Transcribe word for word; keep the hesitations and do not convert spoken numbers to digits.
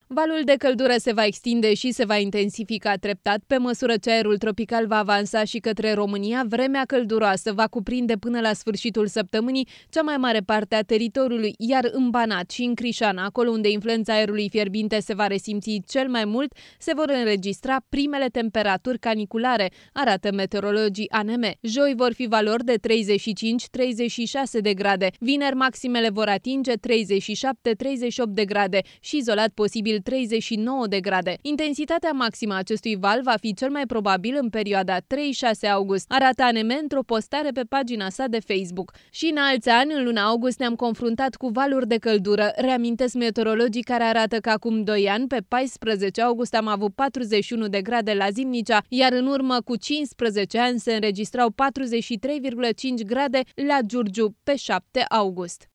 Valul de căldură se va extinde și se va intensifica treptat pe măsură ce aerul tropical va avansa și către România. Vremea călduroasă va cuprinde până la sfârșitul săptămânii cea mai mare parte a teritoriului, iar în Banat și în Crișana, acolo unde influența aerului fierbinte se va resimți cel mai mult, se vor înregistra primele temperaturi caniculare, arată meteorologii A N M. Joi vor fi valori de treizeci și cinci - treizeci și șase de grade, vineri maximele vor atinge treizeci și șapte - treizeci și opt de grade și izolat posibil treizeci și nouă de grade. Intensitatea maximă a acestui val va fi cel mai probabil în perioada trei - șase august, arată A N M într-o postare pe pagina sa de Facebook. Și în alți ani, în luna august, ne-am confruntat cu valuri de căldură. Reamintesc meteorologii care arată că acum doi ani, pe paisprezece august, am avut patruzeci și unu de grade la Zimnicea, iar în urmă cu cincisprezece ani se înregistrau patruzeci și trei virgulă cinci grade la Giurgiu pe șapte august.